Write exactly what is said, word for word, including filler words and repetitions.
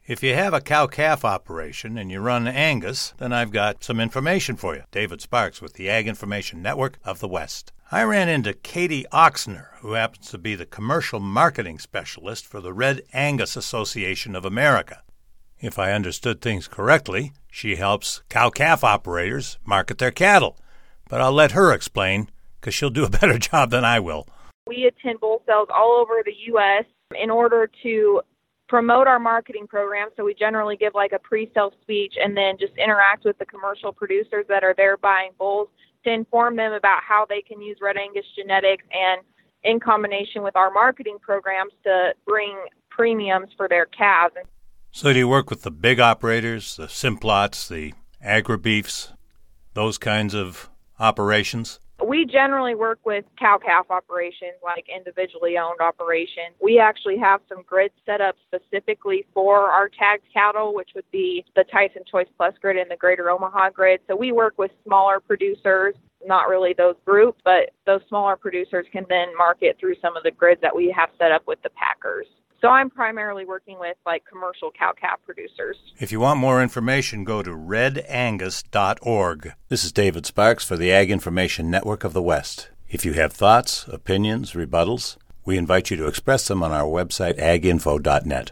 If you have a cow-calf operation and you run Angus, then I've got some information for you. David Sparks with the Ag Information Network of the West. I ran into Katie Oxner, who happens to be the commercial marketing specialist for the Red Angus Association of America. If I understood things correctly, she helps cow-calf operators market their cattle. But I'll let her explain, because she'll do a better job than I will. We attend bull sales all over the U S in order to promote our marketing program. So we generally give like a pre-sale speech and then just interact with the commercial producers that are there buying bulls to inform them about how they can use Red Angus genetics and in combination with our marketing programs to bring premiums for their calves. So do you work with the big operators, the Simplots, the Agri-Beefs, those kinds of operations? We generally work with cow-calf operations, like individually owned operations. We actually have some grids set up specifically for our tagged cattle, which would be the Tyson Choice Plus grid and the Greater Omaha grid. So we work with smaller producers, not really those groups, but those smaller producers can then market through some of the grids that we have set up with the packers. So I'm primarily working with like commercial cow-calf producers. If you want more information, go to red angus dot org. This is David Sparks for the Ag Information Network of the West. If you have thoughts, opinions, rebuttals, we invite you to express them on our website, ag info dot net.